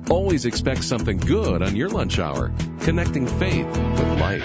Always expect something good on your lunch hour. Connecting faith with life.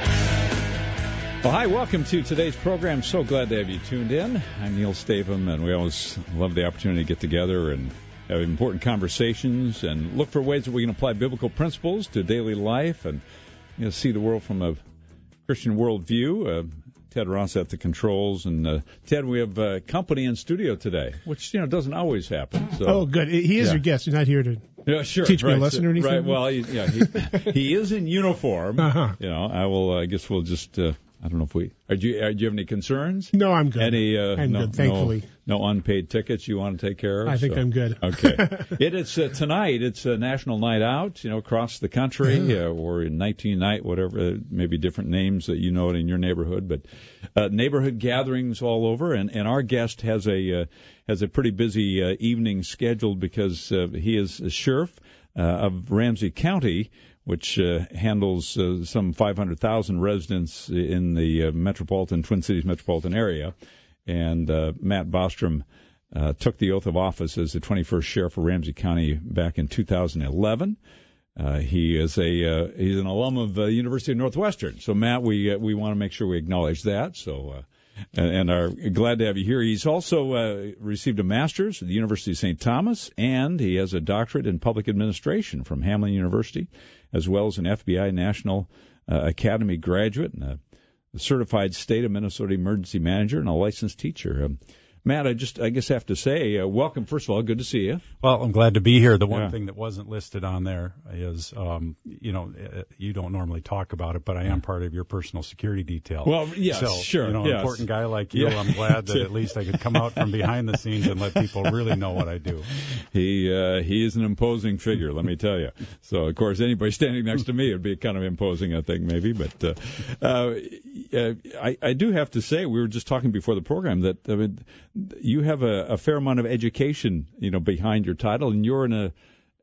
Well, hi, welcome to today's program. So glad to have you tuned in. I'm Neil Stavum, and we always love the opportunity to get together and have important conversations and look for ways that we can apply biblical principles to daily life and see the world from a Christian worldview. Ted Ross at the controls, and Ted, we have company in studio today, which doesn't always happen. So, oh, good. He is your guest. He's not here to teach me a lesson or anything. Right. Well, he is in uniform. Uh-huh. I guess we'll just. I don't know if we. Do you have any concerns? No, I'm good. I'm good, thankfully. No unpaid tickets you want to take care of? I think I'm good. Okay. It's tonight. It's a national night out, across the country, or in 19 night, whatever, maybe different names that you know it in your neighborhood, but neighborhood gatherings all over. And our guest has a pretty busy evening scheduled because he is a sheriff of Ramsey County, which handles some 500,000 residents in the Twin Cities metropolitan area. And Matt Bostrom took the oath of office as the 21st sheriff of Ramsey County back in 2011. He's an alum of the University of Northwestern. So, Matt, we want to make sure we acknowledge that. So, and are glad to have you here. He's also received a master's at the University of St. Thomas, and he has a doctorate in public administration from Hamline University, as well as an FBI National Academy graduate and a certified state of Minnesota emergency manager and a licensed teacher. Matt, I guess have to say, welcome. First of all, good to see you. Well, I'm glad to be here. The one thing that wasn't listed on there is, you don't normally talk about it, but I am part of your personal security detail. Well, yes, so, sure. An important guy like you, I'm glad that at least I could come out from behind the scenes and let people really know what I do. He is an imposing figure, let me tell you. So, of course, anybody standing next to me would be kind of imposing, I think, maybe. But I do have to say, we were just talking before the program that you have a fair amount of education, behind your title, and you're in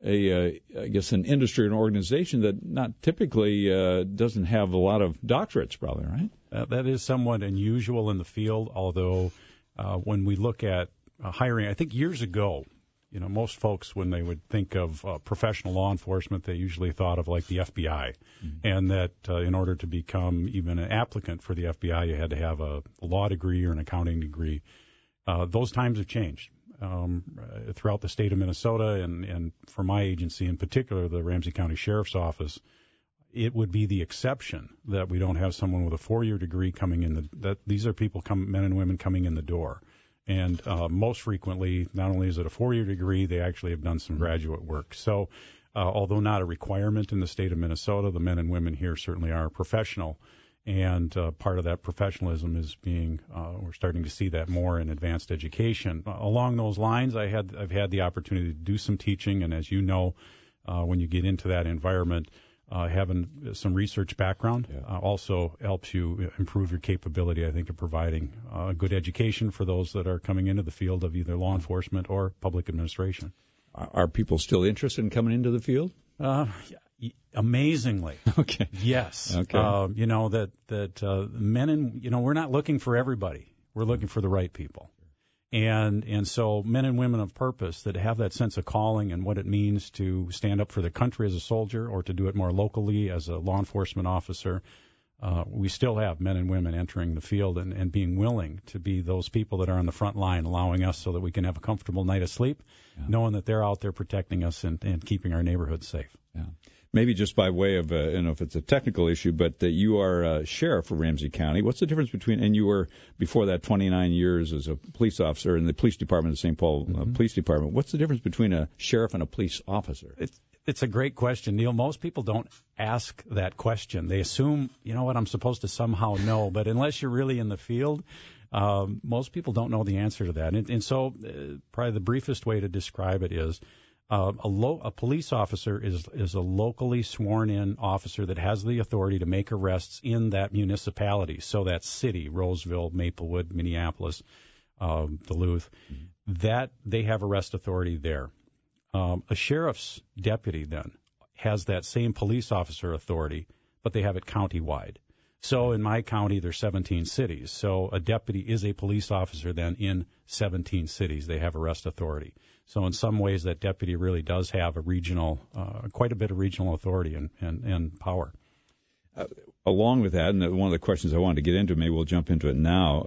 I guess an industry or an organization that not typically doesn't have a lot of doctorates, probably, right? That is somewhat unusual in the field, although when we look at hiring, I think years ago, most folks, when they would think of professional law enforcement, they usually thought of like the FBI, and that in order to become even an applicant for the FBI, you had to have a law degree or an accounting degree. Those times have changed throughout the state of Minnesota, and for my agency in particular, the Ramsey County Sheriff's Office, it would be the exception that we don't have someone with a 4-year degree coming in. That these are people, men and women coming in the door. And most frequently, not only is it a 4-year degree, they actually have done some graduate work. So although not a requirement in the state of Minnesota, the men and women here certainly are professional. And part of that professionalism is we're starting to see that more in advanced education. Along those lines, I've had the opportunity to do some teaching, and as you know, when you get into that environment, having some research background also helps you improve your capability, I think, of providing a good education for those that are coming into the field of either law enforcement or public administration. Are people still interested in coming into the field? Amazingly. Okay. Yes. Okay. That men and, we're not looking for everybody. We're looking for the right people. And so men and women of purpose that have that sense of calling and what it means to stand up for the country as a soldier or to do it more locally as a law enforcement officer, we still have men and women entering the field and being willing to be those people that are on the front line, allowing us so that we can have a comfortable night of sleep, knowing that they're out there protecting us and keeping our neighborhood safe. Yeah. Maybe just by way of, if it's a technical issue, but you are sheriff of Ramsey County. What's the difference between, and you were before that 29 years as a police officer in the police department of St. Paul Police Department. What's the difference between a sheriff and a police officer? It's a great question, Neil. Most people don't ask that question. They assume, I'm supposed to somehow know, but unless you're really in the field, most people don't know the answer to that. And so probably the briefest way to describe it is, a police officer is a locally sworn-in officer that has the authority to make arrests in that municipality. So that city, Roseville, Maplewood, Minneapolis, Duluth, that they have arrest authority there. A sheriff's deputy then has that same police officer authority, but they have it countywide. So in my county, there's 17 cities. So a deputy is a police officer then in 17 cities. They have arrest authority. So in some ways, that deputy really does have a regional, quite a bit of regional authority and power. Along with that, and one of the questions I wanted to get into, maybe we'll jump into it now,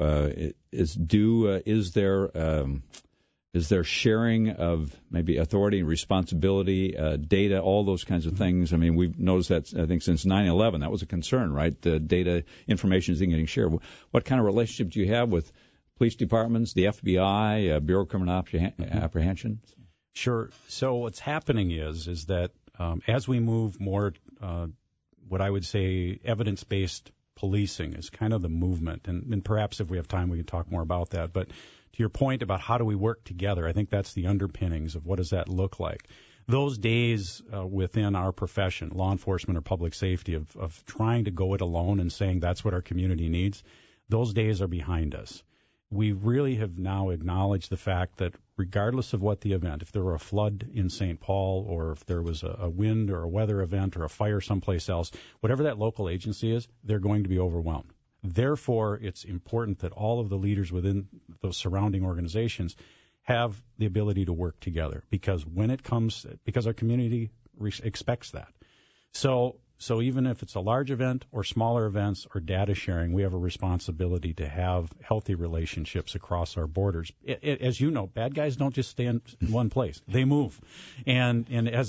is there sharing of maybe authority and responsibility, data, all those kinds of things? I mean, we've noticed that, I think, since 9/11, that was a concern, right? The data information isn't getting shared. What kind of relationship do you have with police departments, the FBI, Bureau of Criminal Apprehension? Sure. So what's happening is that as we move more, what I would say evidence-based policing is kind of the movement, and perhaps if we have time we can talk more about that. But to your point about how do we work together, I think that's the underpinnings of what does that look like. Those days within our profession, law enforcement or public safety, of trying to go it alone and saying that's what our community needs, those days are behind us. We really have now acknowledged the fact that regardless of what the event, if there were a flood in St. Paul or if there was a wind or a weather event or a fire someplace else, whatever that local agency is, they're going to be overwhelmed. Therefore, it's important that all of the leaders within those surrounding organizations have the ability to work together because our community expects that. So even if it's a large event or smaller events or data sharing, we have a responsibility to have healthy relationships across our borders. As you know, bad guys don't just stay in one place; they move, and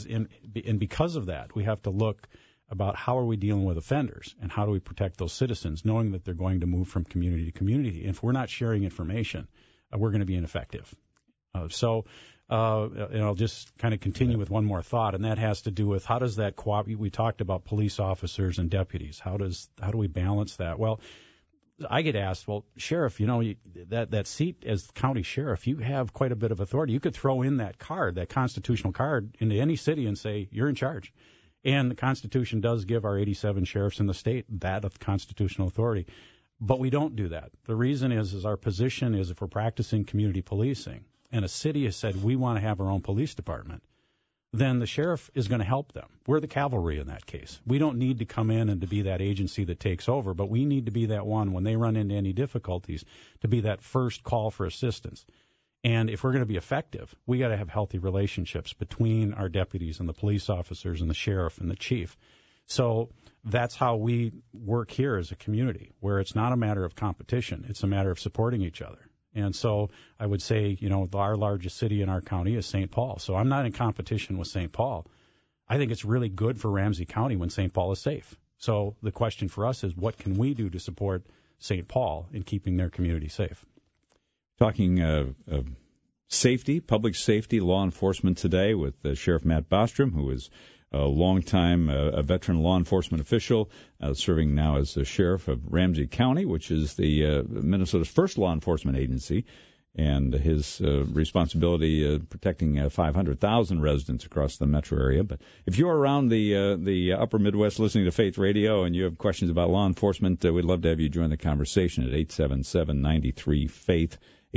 because of that, we have to look about how are we dealing with offenders and how do we protect those citizens, knowing that they're going to move from community to community. If we're not sharing information, we're going to be ineffective. And I'll just kind of continue with one more thought, and that has to do with how does that cooperate? We talked about police officers and deputies. How do we balance that? Well, I get asked, well, Sheriff, that seat as county sheriff, you have quite a bit of authority. You could throw in that constitutional card, into any city and say you're in charge. And the Constitution does give our 87 sheriffs in the state that of constitutional authority. But we don't do that. The reason is our position is if we're practicing community policing and a city has said we want to have our own police department, then the sheriff is going to help them. We're the cavalry in that case. We don't need to come in and to be that agency that takes over, but we need to be that one when they run into any difficulties to be that first call for assistance. And if we're going to be effective, we got to have healthy relationships between our deputies and the police officers and the sheriff and the chief. So that's how we work here as a community, where it's not a matter of competition. It's a matter of supporting each other. And so I would say, our largest city in our county is St. Paul. So I'm not in competition with St. Paul. I think it's really good for Ramsey County when St. Paul is safe. So the question for us is, what can we do to support St. Paul in keeping their community safe? Talking safety, public safety, law enforcement today with Sheriff Matt Bostrom, who is a longtime a veteran law enforcement official, serving now as the sheriff of Ramsey County, which is the Minnesota's first law enforcement agency, and his responsibility protecting 500,000 residents across the metro area. But if you're around the upper Midwest listening to Faith Radio and you have questions about law enforcement, we'd love to have you join the conversation at 877-93-FAITH.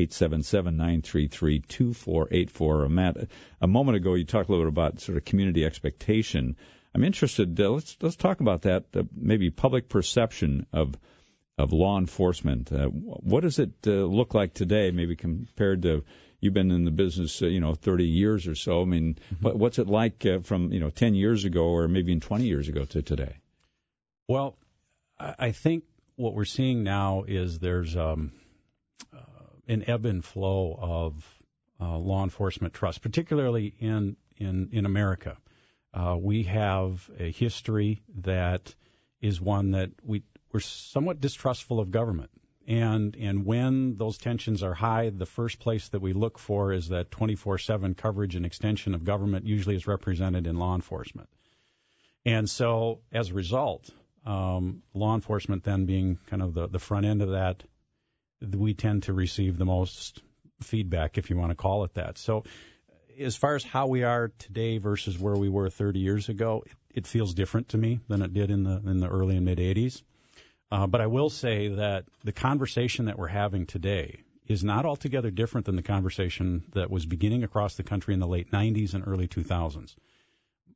877-933-2484. Matt, a moment ago you talked a little bit about sort of community expectation. I'm interested. Let's talk about that. Maybe public perception of law enforcement. What does it look like today? Maybe compared to you've been in the business, 30 years or so. I mean, what's it like from 10 years ago or maybe even 20 years ago to today? Well, I think what we're seeing now is there's an ebb and flow of law enforcement trust, particularly in America. We have a history that is one that we're somewhat distrustful of government. And when those tensions are high, the first place that we look for is that 24/7 coverage and extension of government usually is represented in law enforcement. And so as a result, law enforcement then being kind of the front end of that, we tend to receive the most feedback, if you want to call it that. So as far as how we are today versus where we were 30 years ago, it feels different to me than it did in the early and mid-'80s. But I will say that the conversation that we're having today is not altogether different than the conversation that was beginning across the country in the late 90s and early 2000s.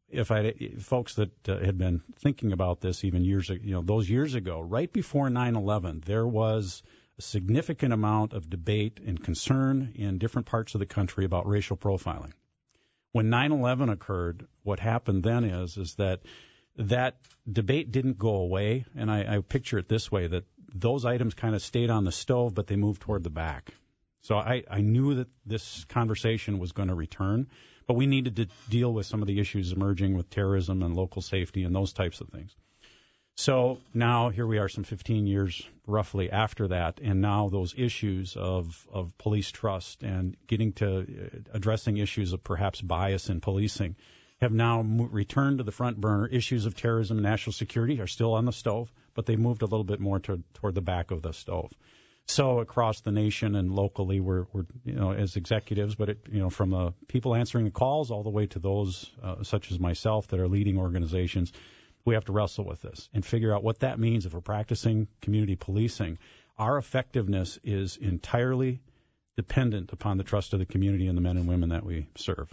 folks that had been thinking about this even those years ago, right before 9/11, there was a significant amount of debate and concern in different parts of the country about racial profiling. When 9/11 occurred, what happened then is that debate didn't go away, and I picture it this way, that those items kind of stayed on the stove, but they moved toward the back. So I knew that this conversation was going to return, but we needed to deal with some of the issues emerging with terrorism and local safety and those types of things. So now here we are some 15 years roughly after that, and now those issues of police trust and getting to addressing issues of perhaps bias in policing have now returned to the front burner. Issues of terrorism and national security are still on the stove, but they moved a little bit more toward the back of the stove. So across the nation and locally, we're as executives, but from the people answering the calls all the way to those such as myself that are leading organizations, we have to wrestle with this and figure out what that means if we're practicing community policing. Our effectiveness is entirely dependent upon the trust of the community and the men and women that we serve.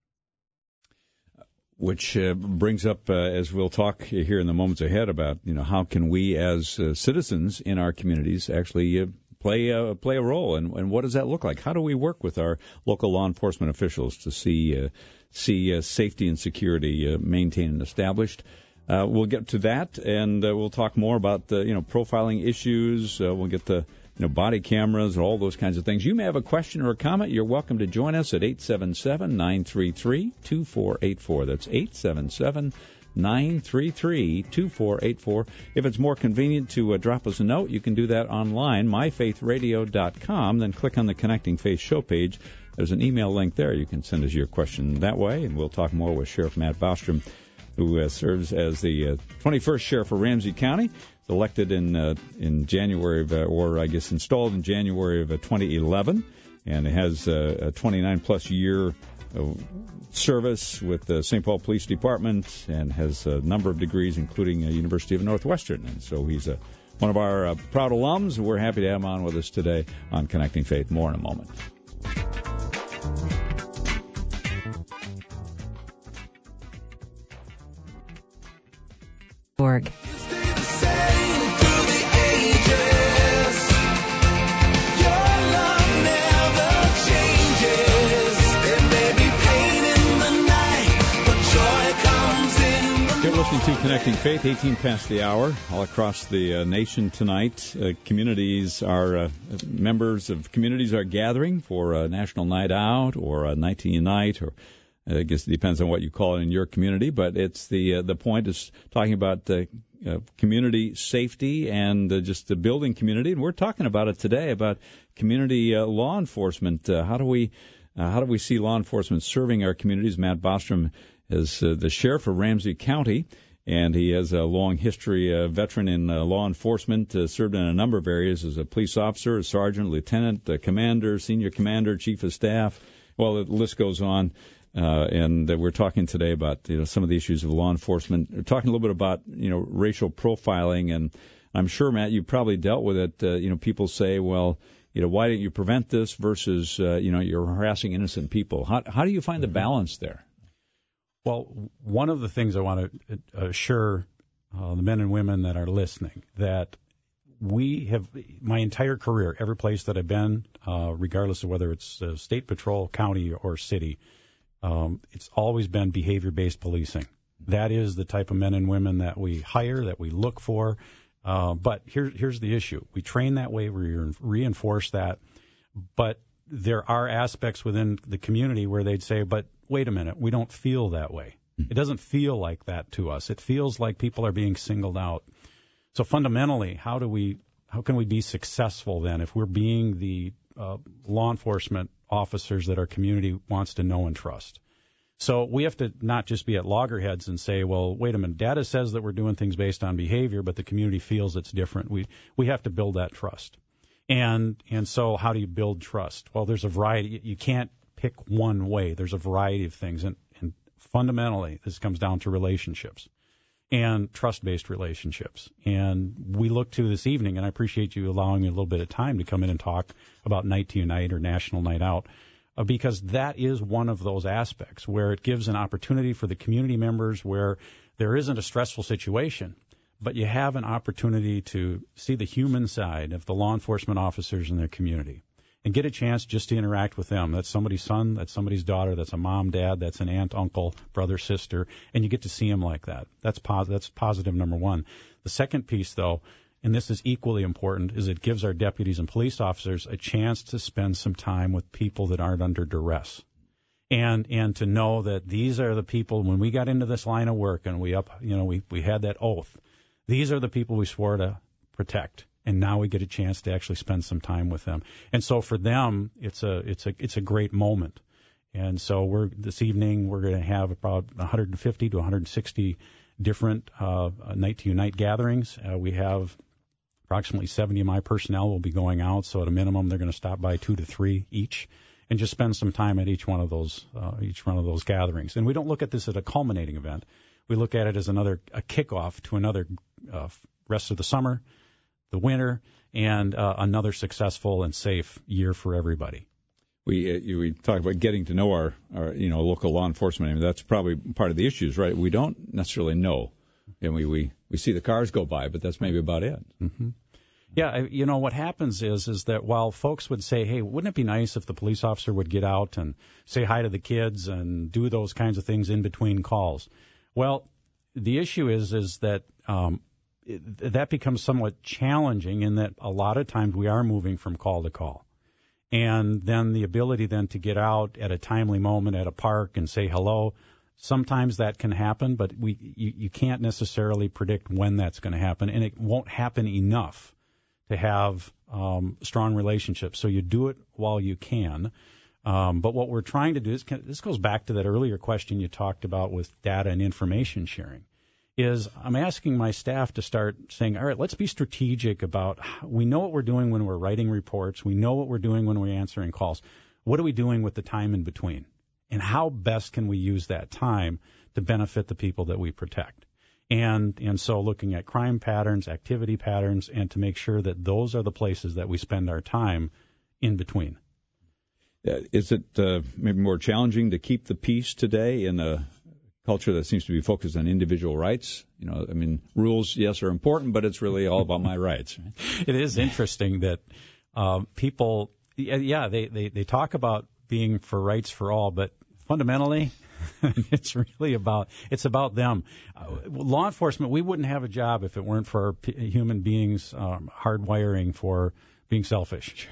Which brings up, as we'll talk here in the moments ahead, about how can we as citizens in our communities actually play a role, and what does that look like? How do we work with our local law enforcement officials to see safety and security maintained and established? We'll get to that, and we'll talk more about profiling issues. We'll get to body cameras, all those kinds of things. You may have a question or a comment. You're welcome to join us at 877-933-2484. That's 877-933-2484. If it's more convenient to drop us a note, you can do that online, myfaithradio.com. Then click on the Connecting Faith show page. There's an email link there. You can send us your question that way, and we'll talk more with Sheriff Matt Bostrom, who serves as the 21st Sheriff of Ramsey County. Elected in January installed in January of 2011, and has a 29-plus year service with the St. Paul Police Department, and has a number of degrees, including University of Northwestern. And so he's one of our proud alums. We're happy to have him on with us today on Connecting Faith. More in a moment. Org. To Connecting Faith, 18 past the hour, all across the nation tonight. Members of communities are gathering for a National Night Out or a Night to Unite, or I guess it depends on what you call it in your community, but it's the point is talking about community safety and just the building community, and we're talking about it today, about community law enforcement. How do we see law enforcement serving our communities? Matt Bostrom is the sheriff of Ramsey County, and he has a long history, a veteran in law enforcement, served in a number of areas as a police officer, a sergeant, lieutenant, commander, senior commander, chief of staff. Well, the list goes on. And we're talking today about some of the issues of law enforcement. We're talking a little bit about racial profiling, and I'm sure, Matt, you probably dealt with it. People say, well, why didn't you prevent this versus you're harassing innocent people. How do you find the balance there? Well, one of the things I want to assure the men and women that are listening, that we have, my entire career, every place that I've been, regardless of whether it's state patrol, county, or city, it's always been behavior-based policing. That is the type of men and women that we hire, that we look for. But here's the issue. We train that way, we reinforce that, but there are aspects within the community where they'd say, but wait a minute, we don't feel that way. It doesn't feel like that to us. It feels like people are being singled out. So fundamentally, how can we be successful then if we're being the law enforcement officers that our community wants to know and trust? So we have to not just be at loggerheads and say, well, wait a minute, data says that we're doing things based on behavior, but the community feels it's different. We have to build that trust. And so how do you build trust? Well, there's a variety. You can't pick one way. There's a variety of things. And fundamentally, this comes down to relationships and trust-based relationships. And we look to this evening, and I appreciate you allowing me a little bit of time to come in and talk about Night to Unite or National Night Out. because that is one of those aspects where it gives an opportunity for the community members where there isn't a stressful situation, but you have an opportunity to see the human side of the law enforcement officers in their community and get a chance just to interact with them. That's somebody's son, that's somebody's daughter, that's a mom, dad, that's an aunt, uncle, brother, sister, and you get to see them like that. That's positive number one. The second piece, though, and this is equally important, is it gives our deputies and police officers a chance to spend some time with people that aren't under duress. And to know that these are the people, when we got into this line of work and we had that oath, these are the people we swore to protect. And now we get a chance to actually spend some time with them. And so for them, it's a great moment. And so this evening we're going to have about 150 to 160 different Night to Unite gatherings. We have approximately 70 of my personnel will be going out. So at a minimum, they're going to stop by 2 to 3 each, and just spend some time at each one of those gatherings. And we don't look at this as a culminating event. We look at it as a kickoff to another rest of the summer, the winter, and another successful and safe year for everybody. We talk about getting to know our local law enforcement. I mean, that's probably part of the issues, right? We don't necessarily know, and we see the cars go by, but that's maybe about it. Mm-hmm. Yeah, what happens is that while folks would say, hey, wouldn't it be nice if the police officer would get out and say hi to the kids and do those kinds of things in between calls? Well, the issue is that that becomes somewhat challenging in that a lot of times we are moving from call to call. And then the ability then to get out at a timely moment at a park and say hello, sometimes that can happen, but you can't necessarily predict when that's going to happen, and it won't happen enough to have strong relationships. So you do it while you can. But what we're trying to do is, this goes back to that earlier question you talked about with data and information sharing, is I'm asking my staff to start saying, all right, let's be strategic about, we know what we're doing when we're writing reports. We know what we're doing when we're answering calls. What are we doing with the time in between? And how best can we use that time to benefit the people that we protect? And so looking at crime patterns, activity patterns, and to make sure that those are the places that we spend our time in between. Is it maybe more challenging to keep the peace today in a culture that seems to be focused on individual rights? Rules, yes, are important, but it's really all about my rights. Right? It is interesting that people, they talk about being for rights for all, but fundamentally, it's about them. Law enforcement, we wouldn't have a job if it weren't for human beings hardwiring for being selfish.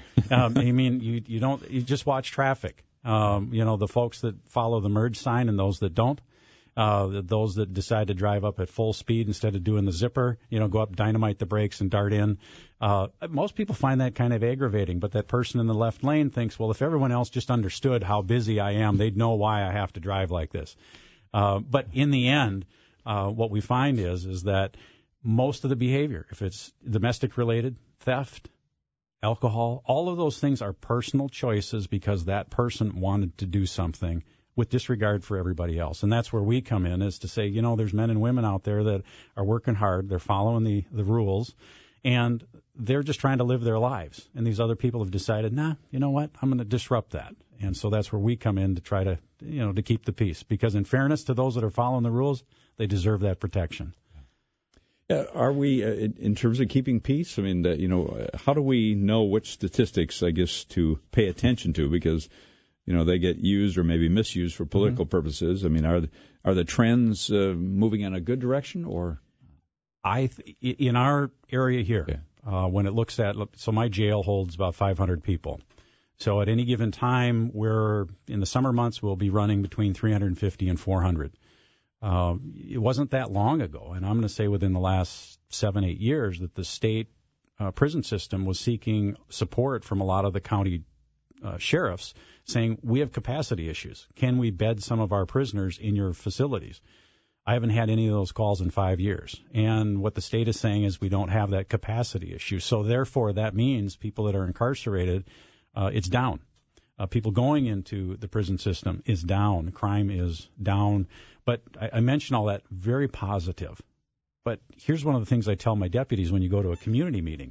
You just watch traffic. The folks that follow the merge sign and those that don't. Those that decide to drive up at full speed instead of doing the zipper, go up, dynamite the brakes, and dart in. Most people find that kind of aggravating, but that person in the left lane thinks, well, if everyone else just understood how busy I am, they'd know why I have to drive like this. But in the end, what we find is that most of the behavior, if it's domestic-related, theft, alcohol, all of those things are personal choices because that person wanted to do something with disregard for everybody else. And that's where we come in, is to say, there's men and women out there that are working hard, they're following the rules, and they're just trying to live their lives. And these other people have decided, you know what, I'm going to disrupt that. And so that's where we come in to try to, to keep the peace. Because in fairness to those that are following the rules, they deserve that protection. Are we, in terms of keeping peace, how do we know which statistics, I guess, to pay attention to? Because they get used or maybe misused for political purposes. Are the trends moving in a good direction, or? In our area here, when it looks at, so my jail holds about 500 people. So at any given time, in the summer months, we'll be running between 350 and 400. It wasn't that long ago, and I'm going to say within the last 7-8 years, that the state prison system was seeking support from a lot of the county sheriffs, saying, we have capacity issues. Can we bed some of our prisoners in your facilities? I haven't had any of those calls in 5 years. And what the state is saying is we don't have that capacity issue. So therefore, that means people that are incarcerated, it's down. People going into the prison system is down. Crime is down. But I mention all that very positive. But here's one of the things I tell my deputies when you go to a community meeting.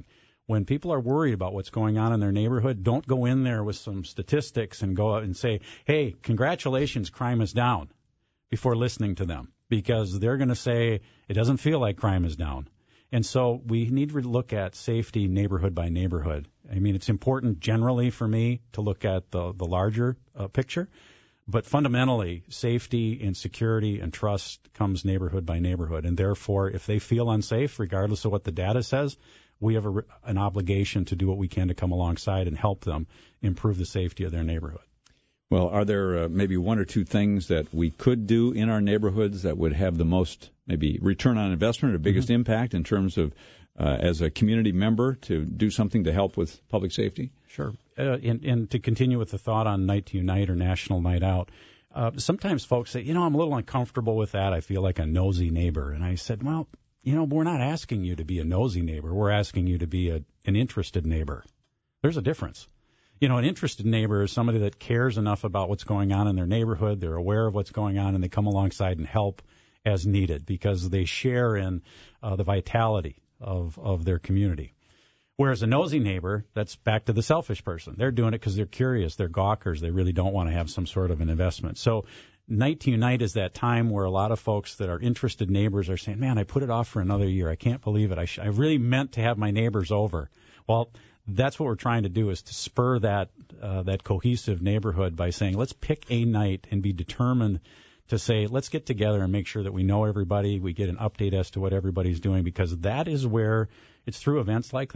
When people are worried about what's going on in their neighborhood, don't go in there with some statistics and go out and say, hey, congratulations, crime is down, before listening to them, because they're going to say it doesn't feel like crime is down. And so we need to look at safety neighborhood by neighborhood. I mean, it's important generally for me to look at the larger picture, but fundamentally, safety and security and trust comes neighborhood by neighborhood. And therefore, if they feel unsafe, regardless of what the data says, we have an obligation to do what we can to come alongside and help them improve the safety of their neighborhood. Well, are there maybe one or two things that we could do in our neighborhoods that would have the most maybe return on investment or biggest impact in terms of as a community member to do something to help with public safety? Sure. And to continue with the thought on Night to Unite or National Night Out, sometimes folks say, I'm a little uncomfortable with that. I feel like a nosy neighbor. And I said, well, we're not asking you to be a nosy neighbor. We're asking you to be an interested neighbor. There's a difference. An interested neighbor is somebody that cares enough about what's going on in their neighborhood. They're aware of what's going on, and they come alongside and help as needed because they share in the vitality of their community. Whereas a nosy neighbor, that's back to the selfish person. They're doing it because they're curious. They're gawkers. They really don't want to have some sort of an investment. So Night to Unite is that time where a lot of folks that are interested neighbors are saying, man, I put it off for another year. I can't believe it. I really meant to have my neighbors over. Well, that's what we're trying to do, is to spur that cohesive neighborhood by saying, let's pick a night and be determined to say, let's get together and make sure that we know everybody, we get an update as to what everybody's doing, because that is where it's through events like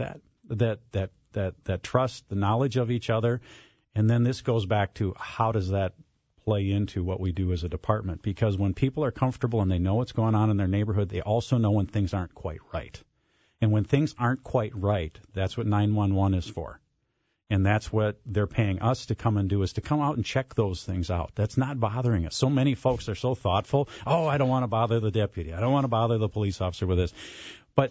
that trust, the knowledge of each other. And then this goes back to how does that play into what we do as a department? Because when people are comfortable and they know what's going on in their neighborhood, they also know when things aren't quite right. And when things aren't quite right, that's what 911 is for. And that's what they're paying us to come and do, is to come out and check those things out. That's not bothering us. So many folks are so thoughtful. Oh, I don't want to bother the deputy. I don't want to bother the police officer with this. But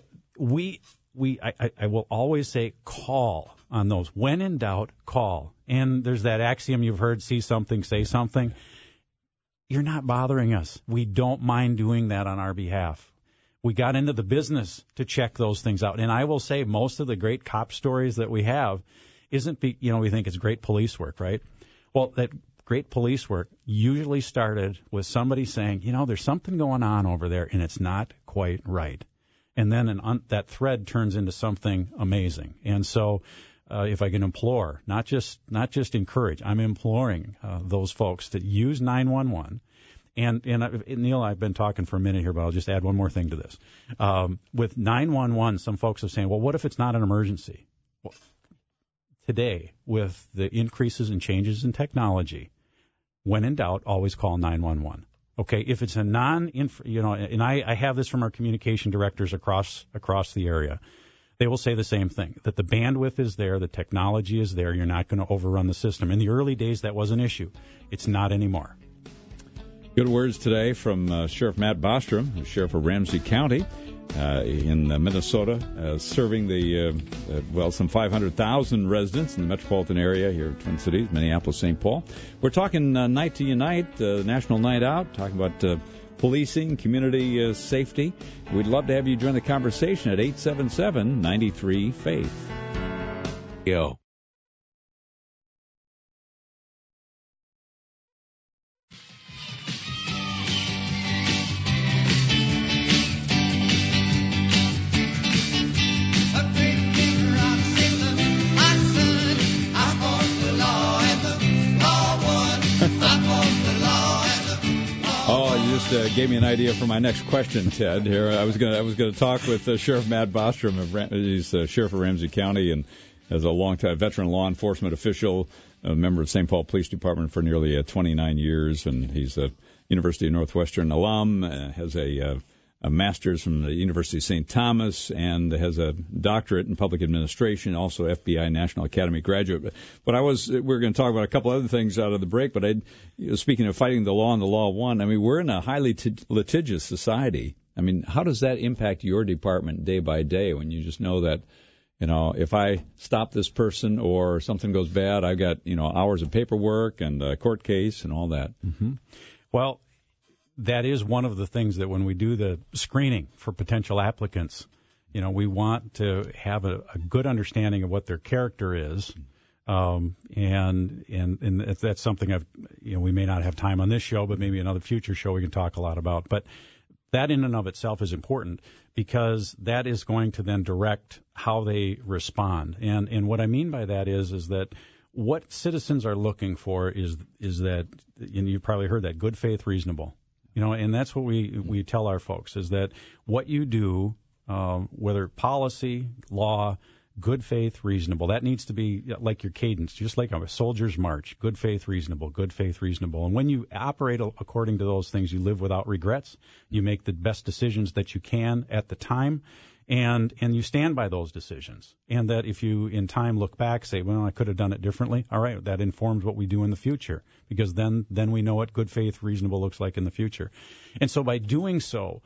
I will always say call on those. When in doubt, call. And there's that axiom you've heard, see something, say something. You're not bothering us. We don't mind doing that on our behalf. We got into the business to check those things out. And I will say most of the great cop stories that we have isn't, we think it's great police work, right? Well, that great police work usually started with somebody saying, there's something going on over there and it's not quite right. And then that thread turns into something amazing. And so if I can implore, not just encourage, I'm imploring those folks to use 911. And Neil, I've been talking for a minute here, but I'll just add one more thing to this. With 911, some folks are saying, well, what if it's not an emergency? Well, today, with the increases and changes in technology, when in doubt, always call 911. Okay, if it's a and I have this from our communication directors across the area. They will say the same thing, that the bandwidth is there, the technology is there, you're not going to overrun the system. In the early days, that was an issue. It's not anymore. Good words today from Sheriff Matt Bostrom, Sheriff of Ramsey County in Minnesota, serving some 500,000 residents in the metropolitan area here in Twin Cities, Minneapolis, St. Paul. We're talking Night to Unite, National Night Out, talking about policing, community safety. We'd love to have you join the conversation at 877-93-FAITH. Yo. Gave me an idea for my next question, Ted. Here, I was going to talk with Sheriff Matt Bostrom. He's Sheriff of Ramsey County and as a longtime veteran law enforcement official, a member of St. Paul Police Department for nearly 29 years, and he's a University of Northwestern alum. Has a master's from the University of St. Thomas, and has a doctorate in public administration, also FBI National Academy graduate. But we're going to talk about a couple other things out of the break, but speaking of fighting the law and the law won, we're in a highly litigious society. How does that impact your department day by day when you just know that, if I stop this person or something goes bad, I've got, hours of paperwork and a court case and all that? Mm-hmm. Well, that is one of the things that when we do the screening for potential applicants We want to have a good understanding of what their character is. And that's something we may not have time on this show, but maybe another future show we can talk a lot about. But that in and of itself is important because that is going to then direct how they respond. And what I mean by that is that what citizens are looking for is that, and you've probably heard that, good faith, reasonable. And that's what we tell our folks is that what you do, whether policy, law, good faith, reasonable. That needs to be like your cadence, just like a soldier's march. Good faith, reasonable. Good faith, reasonable. And when you operate according to those things, you live without regrets. You make the best decisions that you can at the time, and you stand by those decisions. And that if you, in time, look back, say, well, I could have done it differently. All right, that informs what we do in the future, because then we know what good faith, reasonable looks like in the future. And so by doing so,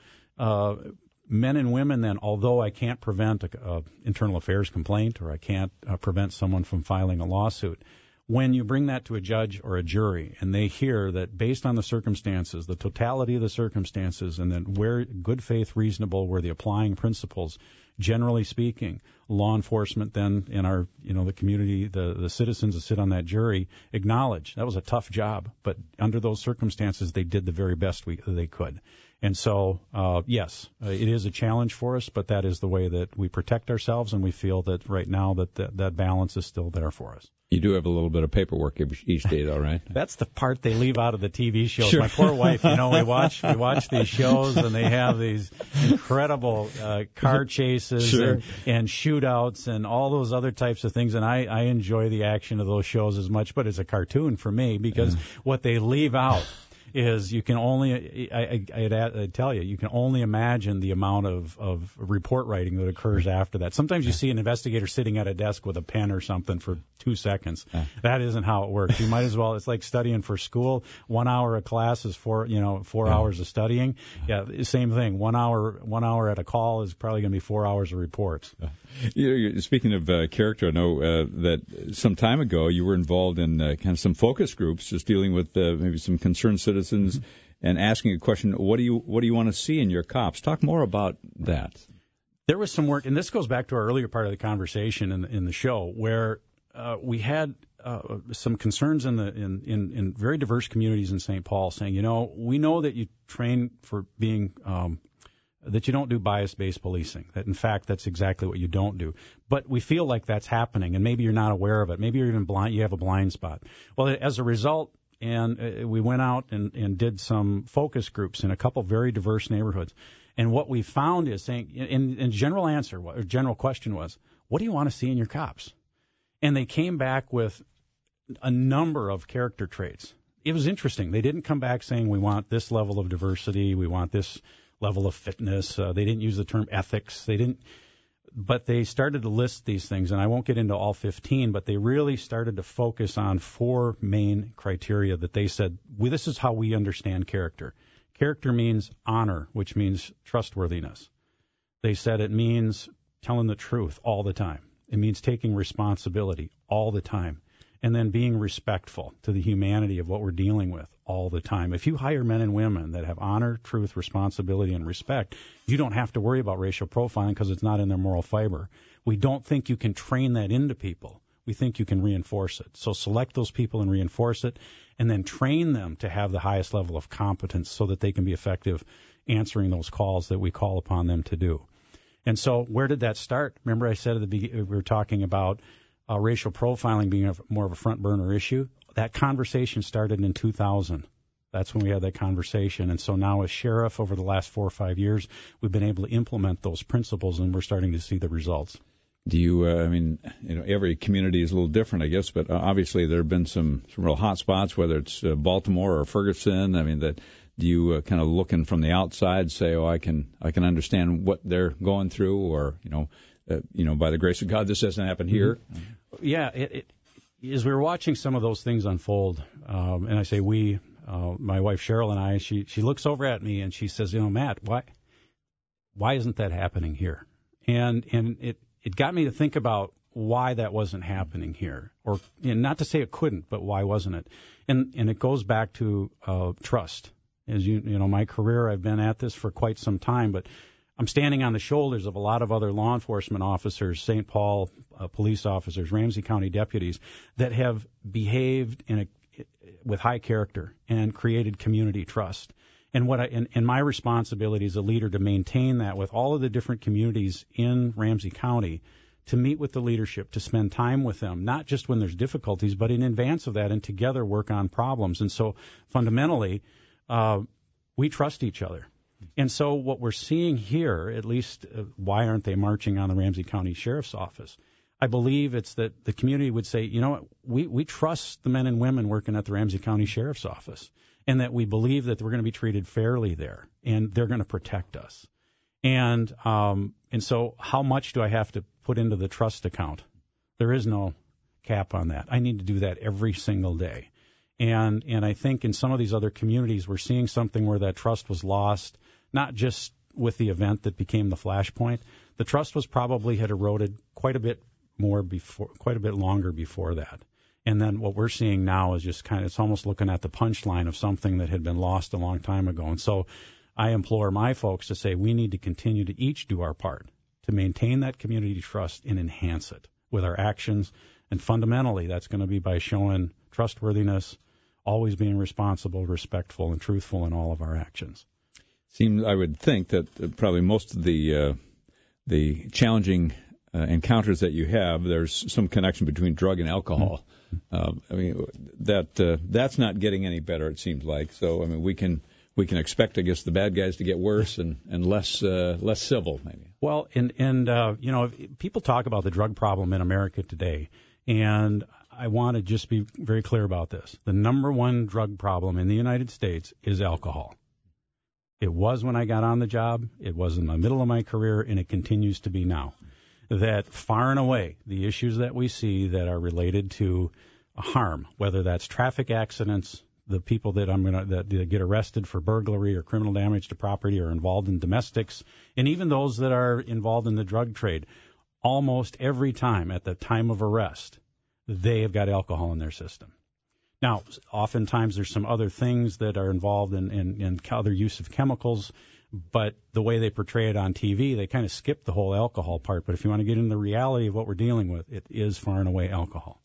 men and women then, although I can't prevent a internal affairs complaint or I can't prevent someone from filing a lawsuit, when you bring that to a judge or a jury and they hear that based on the circumstances, the totality of the circumstances, and then where good faith, reasonable, were the applying principles, generally speaking, law enforcement then in our, the community, the citizens that sit on that jury acknowledge that was a tough job, but under those circumstances, they did the very best they could. And so, yes, it is a challenge for us, but that is the way that we protect ourselves, and we feel that right now that balance is still there for us. You do have a little bit of paperwork each day, though, right? That's the part they leave out of the TV shows. Sure. My poor wife, we watch these shows, and they have these incredible car chases sure. and shootouts and all those other types of things, and I enjoy the action of those shows as much, but it's a cartoon for me because what they leave out is you can only, I'd tell you, you can only imagine the amount of report writing that occurs after that. Sometimes you see an investigator sitting at a desk with a pen or something for 2 seconds. That isn't how it works. You might as well, it's like studying for school. 1 hour of class is 4 hours of studying. Yeah, same thing. 1 hour at a call is probably going to be 4 hours of reports. Speaking of character, I know that some time ago you were involved in kind of some focus groups, just dealing with maybe some concerned citizens and asking a question. What do you want to see in your cops? Talk more about that. There was some work, and this goes back to our earlier part of the conversation in the show, where we had some concerns in very diverse communities in St. Paul, saying, we know that you train for being that you don't do bias-based policing, that, in fact, that's exactly what you don't do. But we feel like that's happening, and maybe you're not aware of it. Maybe you're even blind. You have a blind spot. Well, as a result, we went out and did some focus groups in a couple very diverse neighborhoods. And what we found is saying, in general question was, what do you want to see in your cops? And they came back with a number of character traits. It was interesting. They didn't come back saying, we want this level of diversity, we want this level of fitness. They didn't use the term ethics. But they started to list these things, and I won't get into all 15, but they really started to focus on 4 main criteria that they said, this is how we understand character. Character means honor, which means trustworthiness. They said it means telling the truth all the time. It means taking responsibility all the time. And then being respectful to the humanity of what we're dealing with all the time. If you hire men and women that have honor, truth, responsibility, and respect, you don't have to worry about racial profiling because it's not in their moral fiber. We don't think you can train that into people. We think you can reinforce it. So select those people and reinforce it, and then train them to have the highest level of competence so that they can be effective answering those calls that we call upon them to do. And so where did that start? Remember I said at the beginning, we were talking about racial profiling being more of a front burner issue. That conversation started in 2000. That's when we had that conversation. And so now as sheriff over the last 4 or 5 years, we've been able to implement those principles, and we're starting to see the results. Do you, every community is a little different, I guess, but obviously there have been some real hot spots, whether it's Baltimore or Ferguson. Do you kind of looking from the outside say, I can understand what they're going through, or, by the grace of God, this hasn't happened here? Yeah, as we were watching some of those things unfold, and I say we, my wife Cheryl and I, she looks over at me and she says, Matt, why isn't that happening here? And it got me to think about why that wasn't happening here, or not to say it couldn't, but why wasn't it? And it goes back to trust. As my career, I've been at this for quite some time, but I'm standing on the shoulders of a lot of other law enforcement officers, St. Paul police officers, Ramsey County deputies, that have behaved with high character and created community trust. And my responsibility as a leader to maintain that with all of the different communities in Ramsey County, to meet with the leadership, to spend time with them, not just when there's difficulties, but in advance of that, and together work on problems. And so fundamentally, we trust each other. And so what we're seeing here, at least why aren't they marching on the Ramsey County Sheriff's Office? I believe it's that the community would say, you know what, we trust the men and women working at the Ramsey County Sheriff's Office, and that we believe that we're going to be treated fairly there, and they're going to protect us. And so how much do I have to put into the trust account? There is no cap on that. I need to do that every single day. And I think in some of these other communities, we're seeing something where that trust was lost, not just with the event that became the flashpoint. The trust had eroded quite a bit longer before that. And then what we're seeing now is just it's almost looking at the punchline of something that had been lost a long time ago. And so I implore my folks to say we need to continue to each do our part to maintain that community trust and enhance it with our actions. And fundamentally, that's going to be by showing trustworthiness, always being responsible, respectful, and truthful in all of our actions. I would think that probably most of the challenging encounters that you have, there's some connection between drug and alcohol. That's not getting any better, it seems like. So, we can expect, I guess, the bad guys to get worse and less civil, maybe. Well, and people talk about the drug problem in America today, and I want to just be very clear about this. The number one drug problem in the United States is alcohol. It was when I got on the job, it was in the middle of my career, and it continues to be now. That far and away, the issues that we see that are related to harm, whether that's traffic accidents, the people that get arrested for burglary or criminal damage to property or involved in domestics, and even those that are involved in the drug trade, almost every time at the time of arrest, they have got alcohol in their system. Now, oftentimes there's some other things that are involved in other use of chemicals, but the way they portray it on TV, they kind of skip the whole alcohol part. But if you want to get into the reality of what we're dealing with, it is far and away alcohol.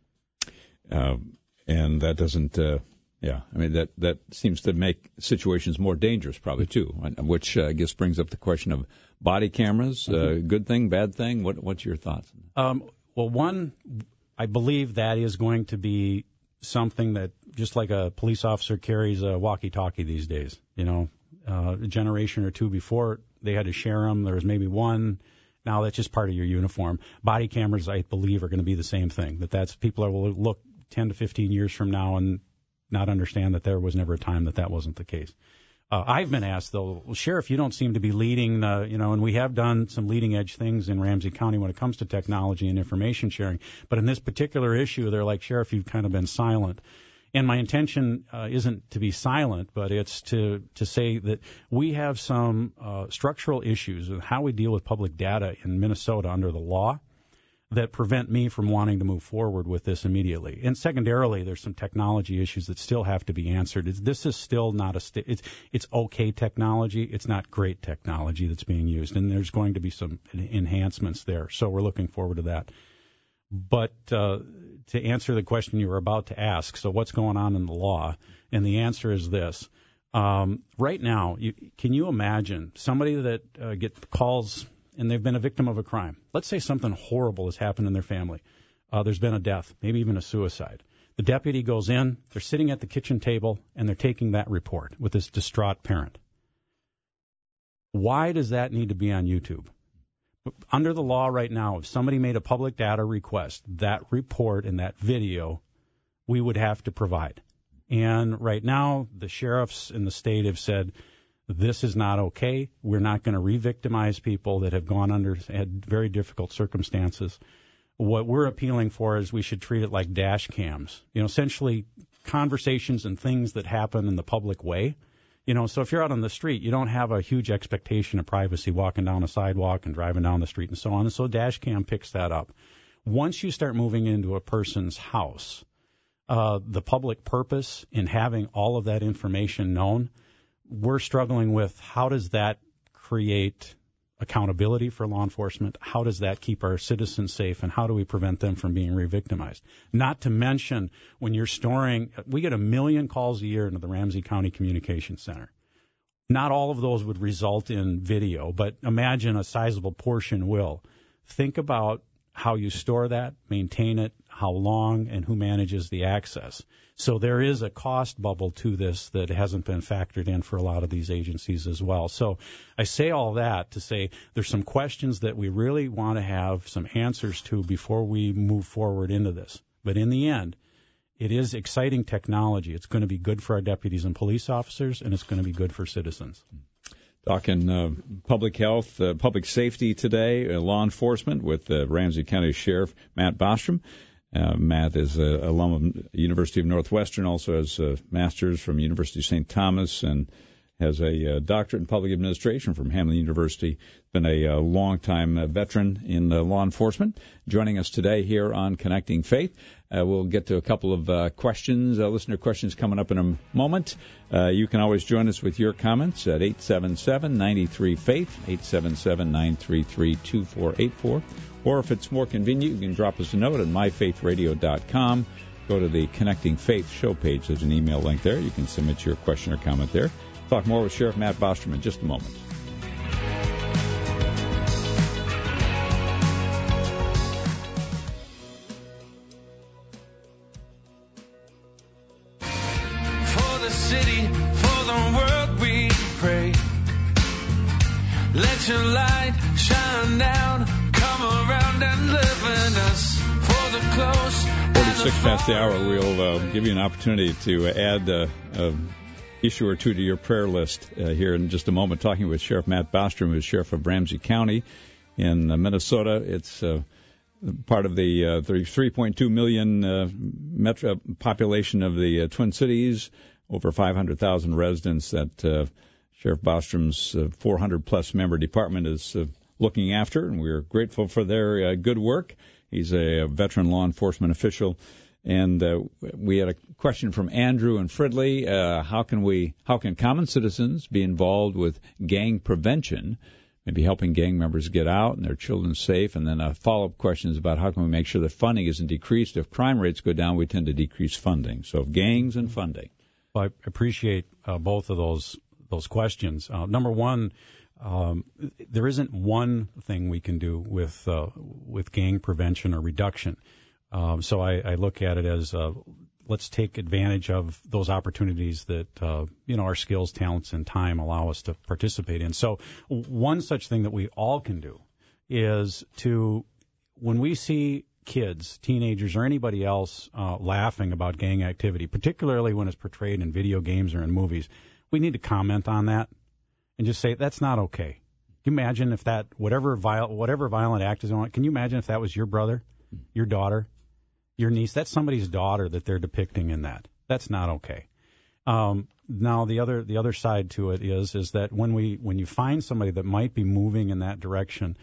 And that doesn't, that seems to make situations more dangerous probably too, which I guess brings up the question of body cameras, good thing, bad thing. What's your thoughts? Well, one, I believe that is going to be something that just like a police officer carries a walkie-talkie these days, a generation or two before they had to share them. There was maybe one. Now that's just part of your uniform. Body cameras, I believe, are going to be the same thing. People will look 10 to 15 years from now and not understand that there was never a time that wasn't the case. I've been asked, though, well, Sheriff, you don't seem to be leading, and we have done some leading-edge things in Ramsey County when it comes to technology and information sharing. But in this particular issue, they're like, Sheriff, you've kind of been silent. And my intention isn't to be silent, but it's to say that we have some structural issues with how we deal with public data in Minnesota under the law that prevent me from wanting to move forward with this immediately. And secondarily, there's some technology issues that still have to be answered. This is still not it's okay technology. It's not great technology that's being used, and there's going to be some enhancements there. So we're looking forward to that. But to answer the question you were about to ask, so what's going on in the law? And the answer is this. Right now, can you imagine somebody that gets calls and they've been a victim of a crime? Let's say something horrible has happened in their family. There's been a death, maybe even a suicide. The deputy goes in, they're sitting at the kitchen table, and they're taking that report with this distraught parent. Why does that need to be on YouTube? Under the law right now, if somebody made a public data request, that report and that video, we would have to provide. And right now, the sheriffs in the state have said, this is not okay. We're not going to re-victimize people that have had very difficult circumstances. What we're appealing for is we should treat it like dash cams, essentially conversations and things that happen in the public way. So if you're out on the street, you don't have a huge expectation of privacy walking down a sidewalk and driving down the street and so on. And so dash cam picks that up. Once you start moving into a person's house, the public purpose in having all of that information known, we're struggling with how does that create accountability for law enforcement? How does that keep our citizens safe, and how do we prevent them from being re-victimized? Not to mention, when you're storing, we get 1 million calls a year into the Ramsey County Communications Center. Not all of those would result in video, but imagine a sizable portion will. Think about how you store that, maintain it, how long, and who manages the access. So there is a cost bubble to this that hasn't been factored in for a lot of these agencies as well. So I say all that to say there's some questions that we really want to have some answers to before we move forward into this. But in the end, it is exciting technology. It's going to be good for our deputies and police officers, and it's going to be good for citizens. Talking public health, public safety today, law enforcement with Ramsey County Sheriff Matt Bostrom. Matt is an alum of University of Northwestern, also has a master's from University of St. Thomas, and has a doctorate in public administration from Hamline University. Been a long-time veteran in law enforcement. Joining us today here on Connecting Faith. We'll get to a couple of questions, listener questions coming up in a moment. You can always join us with your comments at 877-93-FAITH, 877-933-2484. Or if it's more convenient, you can drop us a note at myfaithradio.com. Go to the Connecting Faith show page. There's an email link there. You can submit your question or comment there. Talk more with Sheriff Matt Bostrom in just a moment. For the city, for the world we pray. Let your light shine down, come around and live in us. For the close 46 past the hour, we'll give you an opportunity to add issue or two to your prayer list here in just a moment, talking with Sheriff Matt Bostrom, who's Sheriff of Ramsey County in Minnesota. It's part of the 3.2 million metro population of the Twin Cities, over 500,000 residents that Sheriff Bostrom's 400-plus member department is looking after, and we're grateful for their good work. He's a veteran law enforcement official. And we had a question from Andrew and Fridley. How can common citizens be involved with gang prevention, maybe helping gang members get out and their children safe? And then a follow-up question is about how can we make sure that funding isn't decreased. If crime rates go down, we tend to decrease funding. So gangs and funding. Well, I appreciate both of those questions. Number one, there isn't one thing we can do with gang prevention or reduction. So I look at it as let's take advantage of those opportunities that our skills, talents, and time allow us to participate in. So one such thing that we all can do is when we see kids, teenagers, or anybody else laughing about gang activity, particularly when it's portrayed in video games or in movies, we need to comment on that and just say that's not okay. Can you imagine if that whatever violent act is on? Can you imagine if that was your brother, your daughter? Your niece, that's somebody's daughter that they're depicting in that. That's not okay. Now the other side to it is that when you find somebody that might be moving in that direction,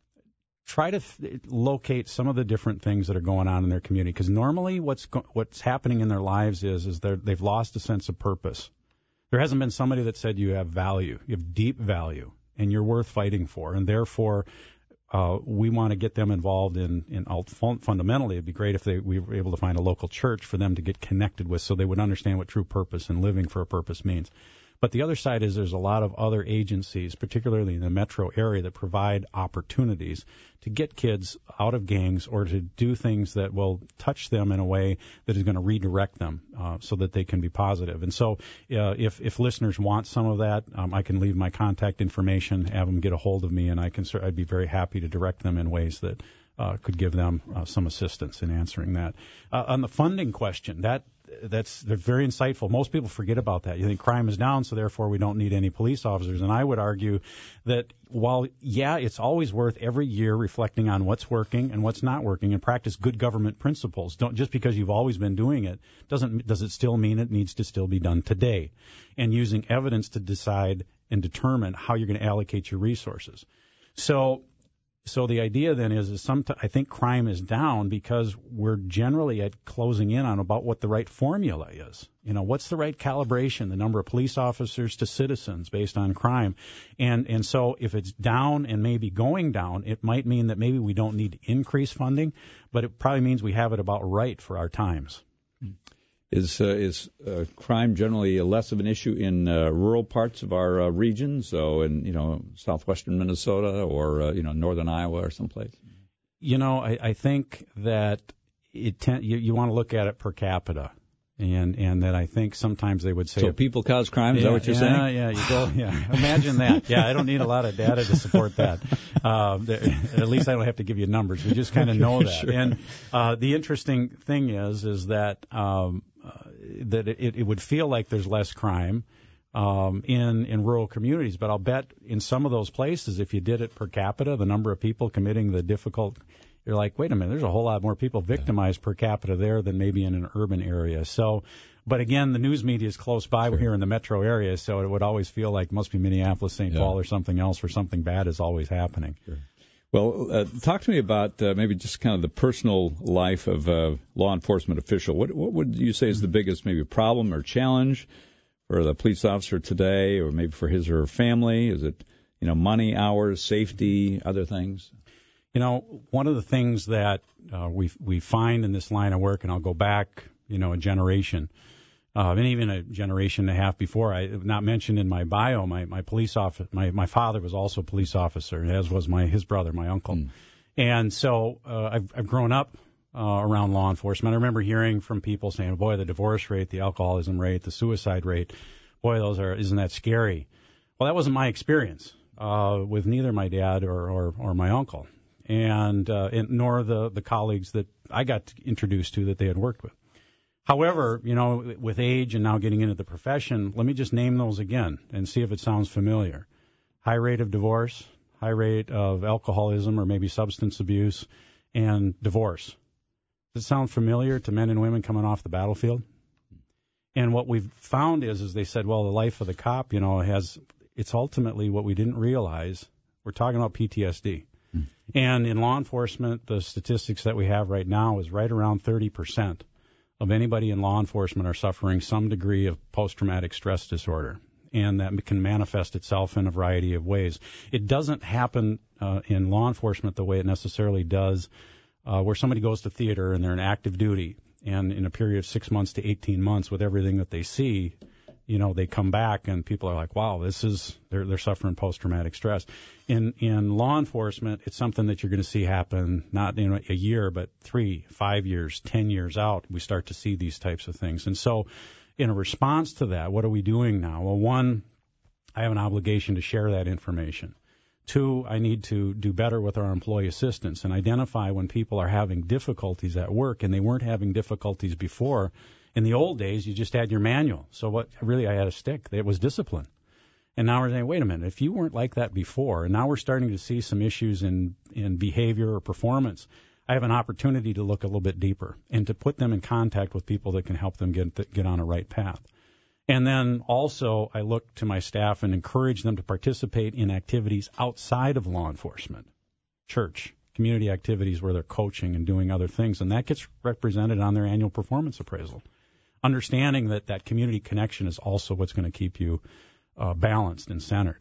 try to locate some of the different things that are going on in their community, because normally what's happening in their lives is they've lost a sense of purpose. There hasn't been somebody that said you have value, you have deep value, and you're worth fighting for, and therefore we want to get them involved in fundamentally. It'd be great if we were able to find a local church for them to get connected with, so they would understand what true purpose and living for a purpose means. But the other side is there's a lot of other agencies, particularly in the metro area, that provide opportunities to get kids out of gangs or to do things that will touch them in a way that is going to redirect them so that they can be positive. And so if listeners want some of that, I can leave my contact information, have them get a hold of me, and I'd be very happy to direct them in ways that could give them some assistance in answering that. On the funding question, that's very insightful. Most people forget about that. You think crime is down, so therefore we don't need any police officers. And I would argue that while, it's always worth every year reflecting on what's working and what's not working and practice good government principles. Don't just because you've always been doing it does it still mean it needs to still be done today, and using evidence to decide and determine how you're going to allocate your resources. So So the idea then is I think crime is down because we're generally at closing in on about what the right formula is. What's the right calibration, the number of police officers to citizens based on crime. And so if it's down and maybe going down, it might mean that maybe we don't need to increase funding, but it probably means we have it about right for our times. Is crime generally less of an issue in rural parts of our region, so in southwestern Minnesota or northern Iowa or someplace? I think that you want to look at it per capita, and that I think sometimes they would say so. People cause crime. Is that what you're saying? Yeah. You go. Yeah. Imagine that. Yeah. I don't need a lot of data to support that. At least I don't have to give you numbers. We just kind of know that. Sure. And the interesting thing is that. That it would feel like there's less crime in rural communities, but I'll bet in some of those places, if you did it per capita, the number of people committing the difficult, you're like, wait a minute, there's a whole lot more people victimized per capita there than maybe in an urban area. So, but again, the news media is close by. We're here in the metro area, so it would always feel like it must be Minneapolis, St. Paul, or something else where something bad is always happening. Sure. Well, talk to me about maybe just kind of the personal life of a law enforcement official. What would you say is the biggest maybe problem or challenge for the police officer today, or maybe for his or her family? Is it, money, hours, safety, other things? One of the things that we find in this line of work, and I'll go back, a generation, and even a generation and a half before, I not mentioned in my bio, my police officer, my father was also a police officer, as was his brother, my uncle. And so I've grown up around law enforcement. I remember hearing from people saying, boy, the divorce rate, the alcoholism rate, the suicide rate, boy, isn't that scary? Well, that wasn't my experience with neither my dad or my uncle, and nor the colleagues that I got introduced to that they had worked with. However, with age and now getting into the profession, let me just name those again and see if it sounds familiar. High rate of divorce, high rate of alcoholism or maybe substance abuse, and divorce. Does it sound familiar to men and women coming off the battlefield? And what we've found is they said, well, the life of the cop, it's ultimately what we didn't realize. We're talking about PTSD. And in law enforcement, the statistics that we have right now is right around 30%. Of anybody in law enforcement are suffering some degree of post-traumatic stress disorder, and that can manifest itself in a variety of ways. It doesn't happen in law enforcement the way it necessarily does where somebody goes to theater and they're in active duty, and in a period of 6 months to 18 months with everything that they see, they come back and people are like, wow, they're suffering post-traumatic stress. In law enforcement, it's something that you're going to see happen not in a year, but 3, 5 years, 10 years out. We start to see these types of things. And so in a response to that, what are we doing now? Well, one, I have an obligation to share that information. 2, I need to do better with our employee assistance and identify when people are having difficulties at work and they weren't having difficulties before. In the old days, you just had your manual. So I had a stick. It was discipline. And now we're saying, wait a minute, if you weren't like that before, and now we're starting to see some issues in behavior or performance, I have an opportunity to look a little bit deeper and to put them in contact with people that can help them get on a right path. And then also I look to my staff and encourage them to participate in activities outside of law enforcement, church, community activities where they're coaching and doing other things, and that gets represented on their annual performance appraisal. Understanding that community connection is also what's going to keep you balanced and centered.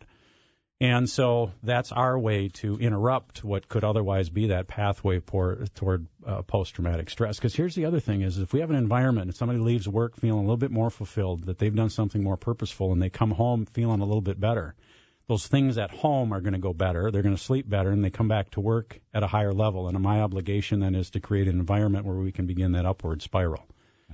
And so that's our way to interrupt what could otherwise be that pathway toward post-traumatic stress. Because here's the other thing is if we have an environment and somebody leaves work feeling a little bit more fulfilled, that they've done something more purposeful, and they come home feeling a little bit better, those things at home are going to go better, they're going to sleep better, and they come back to work at a higher level. And my obligation then is to create an environment where we can begin that upward spiral.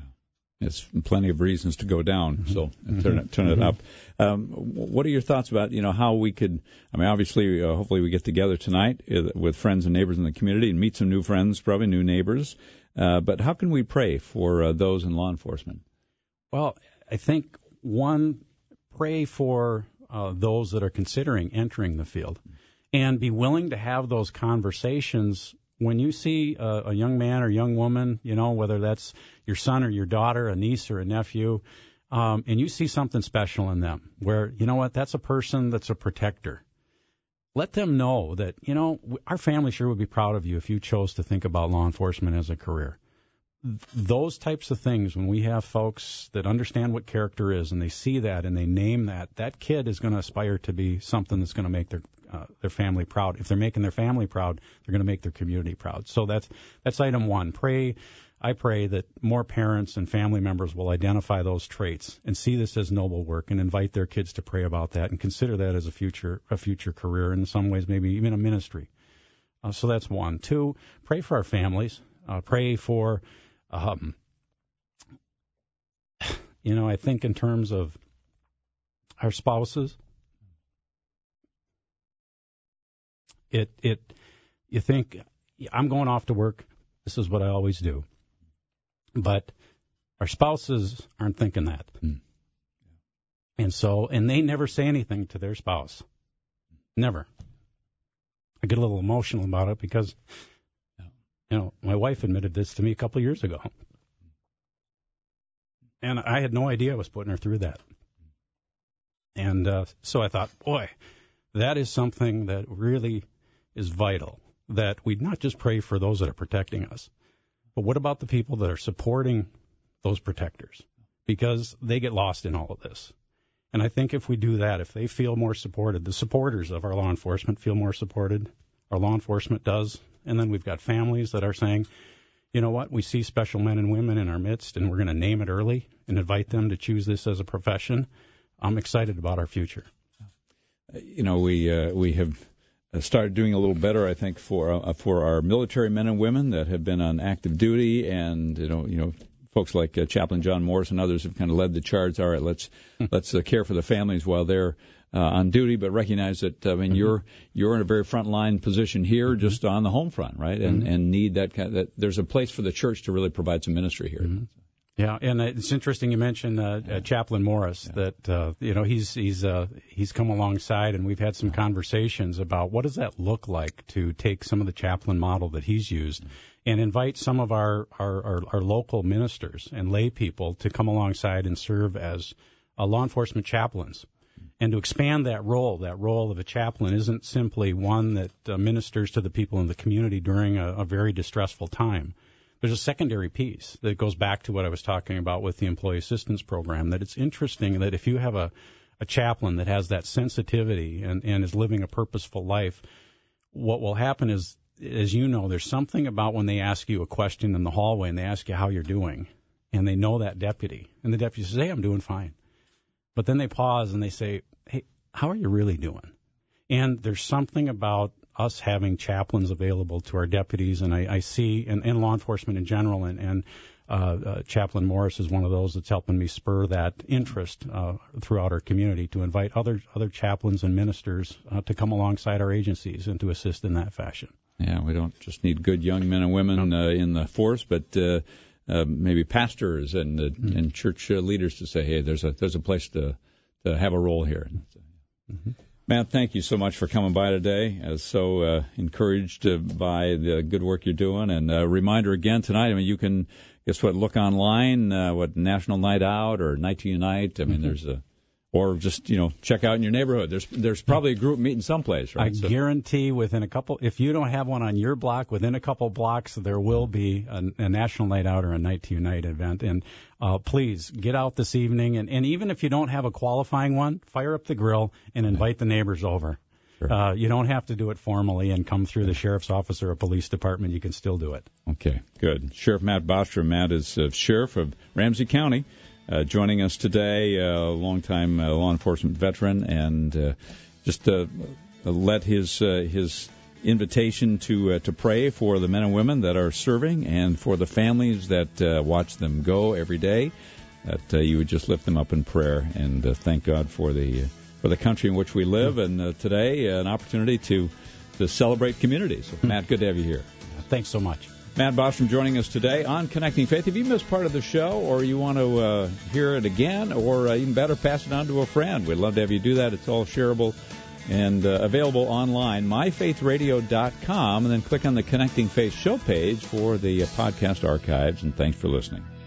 It's plenty of reasons to go down, so turn it up. What are your thoughts about, how we could, obviously, hopefully we get together tonight with friends and neighbors in the community and meet some new friends, probably new neighbors. But how can we pray for those in law enforcement? Well, I think, one, pray for those that are considering entering the field and be willing to have those conversations. When you see a young man or young woman, whether that's your son or your daughter, a niece or a nephew, and you see something special in them where, that's a person that's a protector. let them know that, our family sure would be proud of you if you chose to think about law enforcement as a career. Those types of things, when we have folks that understand what character is and they see that and they name that kid is going to aspire to be something that's going to make their family proud. If they're making their family proud, they're going to make their community proud. So that's item one. I pray that more parents and family members will identify those traits and see this as noble work and invite their kids to pray about that and consider that as a future career, in some ways maybe even a ministry. So that's one. Two, pray for our families. Pray for, I think in terms of our spouses, you think, I'm going off to work. This is what I always do. But our spouses aren't thinking that. And they never say anything to their spouse. Never. I get a little emotional about it because, my wife admitted this to me a couple of years ago. And I had no idea I was putting her through that. And so I thought, boy, that is something that really is vital, that we not just pray for those that are protecting us, but what about the people that are supporting those protectors? Because they get lost in all of this. And I think if we do that, if they feel more supported, the supporters of our law enforcement feel more supported, our law enforcement does, and then we've got families that are saying, you know what, we see special men and women in our midst, and we're going to name it early and invite them to choose this as a profession. I'm excited about our future. We have started doing a little better, I think, for our military men and women that have been on active duty, and folks like Chaplain John Morris and others have kind of led the charge. All right, let's care for the families while they're on duty, but recognize that you're in a very frontline position here, just on the home front, right? And need that there's a place for the church to really provide some ministry here. Yeah, and it's interesting you mentioned Chaplain Morris, that he's come alongside, and we've had some conversations about what does that look like to take some of the chaplain model that he's used and invite some of our local ministers and lay people to come alongside and serve as law enforcement chaplains. And to expand that role of a chaplain isn't simply one that ministers to the people in the community during a very distressful time. There's a secondary piece that goes back to what I was talking about with the employee assistance program, that it's interesting that if you have a chaplain that has that sensitivity and is living a purposeful life, what will happen is, as you know, there's something about when they ask you a question in the hallway and they ask you how you're doing, and they know that deputy, and the deputy says, hey, I'm doing fine. But then they pause and they say, hey, how are you really doing? And there's something about us having chaplains available to our deputies, and I see, and law enforcement in general, and Chaplain Morris is one of those that's helping me spur that interest throughout our community to invite other chaplains and ministers to come alongside our agencies and to assist in that fashion. Yeah, we don't just need good young men and women in the force, but maybe pastors and church leaders to say, hey, there's a place to have a role here. Matt, thank you so much for coming by today. I was so encouraged by the good work you're doing. And a reminder again tonight, you can, look online, National Night Out or Night to Unite. There's or just, check out in your neighborhood. There's probably a group meeting someplace, right? I guarantee within a couple, if you don't have one on your block, within a couple blocks, there will be a National Night Out or a Night to Unite event. And please get out this evening. And even if you don't have a qualifying one, fire up the grill and invite the neighbors over. Sure. You don't have to do it formally and come through the sheriff's office or a police department. You can still do it. Okay, good. Sheriff Matt Bostrom. Matt is sheriff of Ramsey County. Joining us today, a longtime law enforcement veteran, and just let his invitation to pray for the men and women that are serving and for the families that watch them go every day, that you would just lift them up in prayer and thank God for the country in which we live, and today an opportunity to celebrate communities. So, Matt, good to have you here. Thanks so much. Matt Bostrom joining us today on Connecting Faith. If you missed part of the show or you want to hear it again, or even better, pass it on to a friend, we'd love to have you do that. It's all shareable and available online, myfaithradio.com, and then click on the Connecting Faith show page for the podcast archives. And thanks for listening.